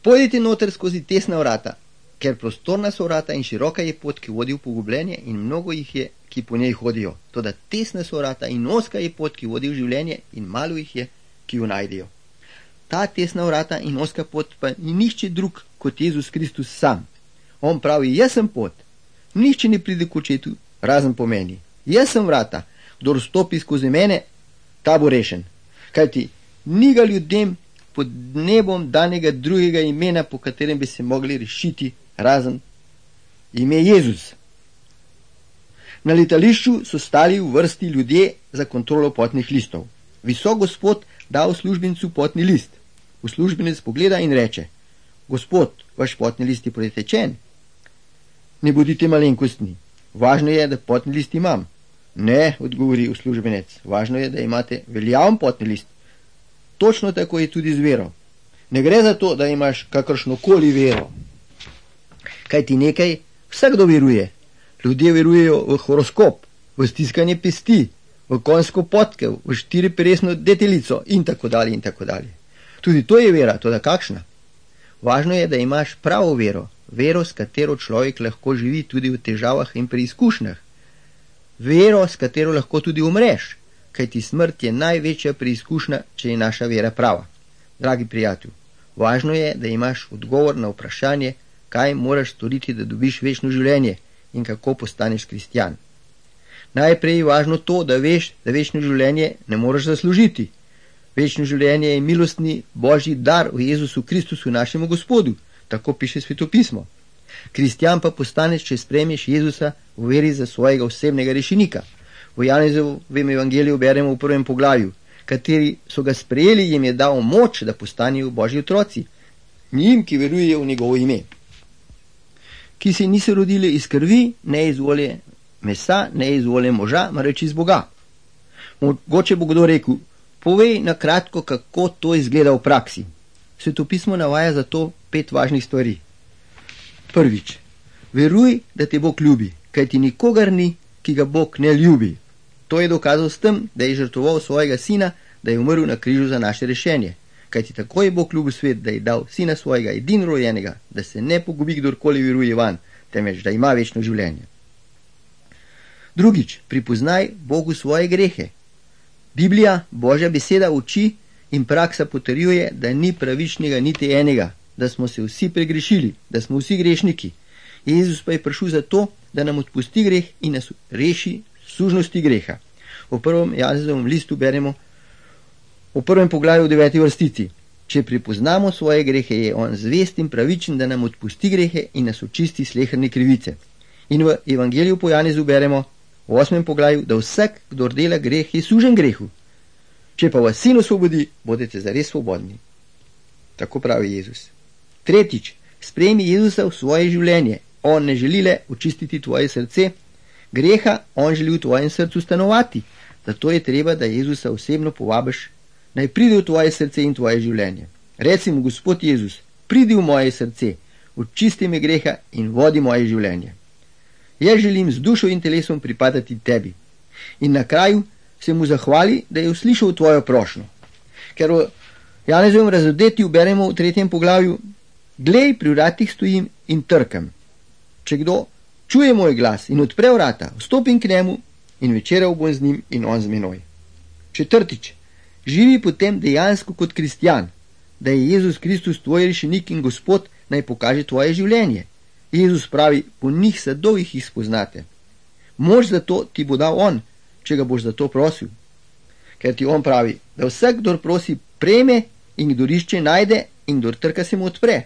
Pojdite noter skozi tesna vrata, ker prostorna so vrata in široka je pot, ki vodi v pogubljenje, in mnogo jih je, ki po njej hodijo. Toda tesna so vrata in ozka je pot, ki vodi v življenje, in malo jih je, ki jo najdejo. Ta tesna vrata in ozka pot pa ni nihče drug kot Jezus Kristus sam. On pravi, jaz sem pot, nihče ne pride k očetu, razen po meni. Jaz sem vrata, kdor stopi skozi mene, ta bo rešen. Kajti ni ga ljudem pod nebom danega drugega imena, po katerem bi se mogli rešiti, razen ime Jezus. Na letališču so stali v vrsti ljudje za kontrolo potnih listov. Visok gospod da uslužbencu potni list. Uslužbenec pogleda in reče, gospod, vaš potni list je pretečen. Ne bodite malenkostni, važno je, da potni list imam. Ne, odgovori uslužbenec, važno je, da imate veljaven potni list. Točno tako je tudi z vero. Ne gre za to, da imaš kakršnokoli vero. Kaj ti nekaj? Vsakdo veruje. Ljudje verujejo v horoskop, v stiskanje pesti, v konjsko potkev, v štiriperesno detelico in tako dalje in tako dalje. Tudi to je vera, toda kakšna? Važno je, da imaš pravo vero, vero, s katero človek lahko živi tudi v težavah in pri izkušnjah. Vero, s katero lahko tudi umreš, kajti smrt je največja preizkušnja, če je naša vera prava. Dragi prijatelj, važno je, da imaš odgovor na vprašanje, kaj moraš storiti, da dobiš večno življenje in kako postaneš kristjan. Najprej je važno to, da veš, da večno življenje ne moraš zaslužiti. Večno življenje je milostni Božji dar v Jezusu Kristusu, našemu Gospodu, tako piše Svetopismo. Kristjan pa postaneš, če sprejmeš Jezusa v veri za svojega osebnega rešenika. V Janezovem evangeliju beremo v 1. poglavju, kateri so ga sprejeli, jim je dal moč, da postanejo Božji otroci, njim, ki verujejo v njegovo ime, ki se niso rodili iz krvi, ne iz volje mesa, ne iz volje moža, marveč iz Boga. Mogoče bo kdo rekel, povej na kratko, kako to izgleda v praksi. Svetopismo navaja za to 5 važnih stvari. Prvič, veruj, da te Bog ljubi, kajti nikogar ni, ki ga Bog ne ljubi. To je dokazal s tem, da je žrtvoval svojega sina, da je umrl na križu za naše rešenje. Kajti tako je Bog ljubil svet, da je dal sina svojega edinorojenega, da se ne pogubi kdorkoli veruje vanj, temveč da ima večno življenje. Drugič, pripoznaj Bogu svoje grehe. Biblija, Božja beseda uči in praksa potrjuje, da ni pravičnega niti enega, da smo se vsi pregrešili, da smo vsi grešniki. Jezus pa je prišel zato, da nam odpusti greh in nas reši sužnosti greha. V 1. Janezovem listu beremo v 1. poglavju v 9. vrstici. Če pripoznamo svoje grehe, je on zvest in pravičen, da nam odpusti grehe in nas očisti sleherne krivice. In v evangeliju po Janezu beremo v 8. poglavju, da vsak, kdor dela greh, je sužen grehu. Če pa vas sin osvobodi, bodete zares svobodni. Tako pravi Jezus. Tretjič, sprejmi Jezusa v svoje življenje. On ne želi le očistiti tvoje srce greha, on želi v tvojem srcu stanovati. Zato je treba, da Jezusa osebno povabiš, naj pride v tvoje srce in tvoje življenje. Reci mu, Gospod Jezus, pridi v moje srce, očisti me greha in vodi moje življenje. Jaz želim z dušo in telesom pripadati tebi. In na kraju se mu zahvali, da je uslišal tvojo prošnjo. Ker v Janezovem razodetju beremo v 3. poglavju, glej, pri vratih stojim in trkam. Če kdo čuje moj glas in odpre vrata, vstopim k njemu in večeral bom z njim in on z menoj. Četrtič, živi potem dejansko kot kristjan, da je Jezus Kristus tvoj rešenik in Gospod, naj pokaže tvoje življenje. Jezus pravi, po njih sadovih jih spoznate. Moč za to ti bo dal on, če ga boš za to prosil. Ker ti on pravi, da vsak, kdor prosi, prejme in kdor išče, najde in kdor trka, se mu odpre.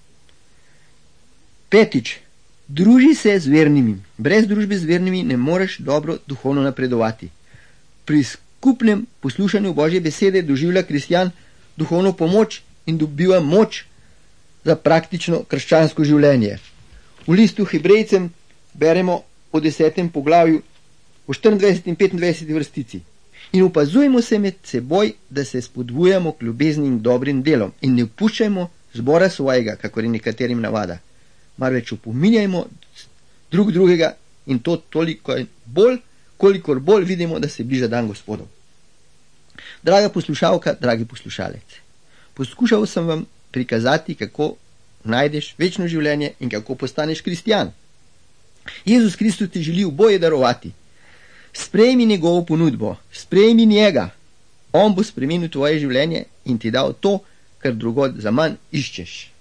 Petič, druži se z vernimi. Brez družbe z vernimi ne moreš dobro duhovno napredovati. Pri skupnem poslušanju Božje besede doživlja kristjan duhovno pomoč in dobiva moč za praktično krščansko življenje. V listu Hebrejcem beremo v 10. poglavju v 24. in 25. vrstici. In opazujmo se med seboj, da se spodbujamo k ljubezni in dobrim delom in ne opuščajmo zbora svojega, kakor je nekaterim navada, marveč opominjajmo drug drugega in to toliko bolj, kolikor bolj vidimo, da se bliža dan Gospodov. Draga poslušalka, dragi poslušalec, poskušal sem vam prikazati, kako najdeš večno življenje in kako postaneš kristjan. Jezus Kristus ti želi oboje darovati. Sprejmi njegovo ponudbo, sprejmi njega. On bo spremenil tvoje življenje in ti dal to, kar drugod zaman iščeš.